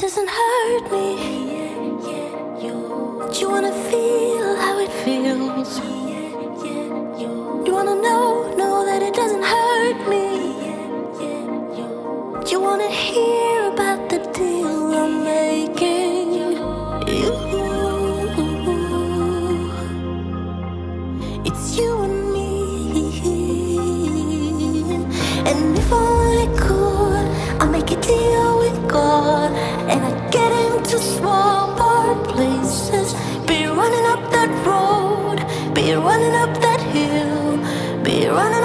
doesn't hurt me. Do you wanna feel how it feels? You wanna know that it doesn't hurt me. You wanna hear about the deal I'm making. You, it's you and me. And if only could, I make a deal with God, and I get him to swap our places. Be running up that road, be running up that hill, be running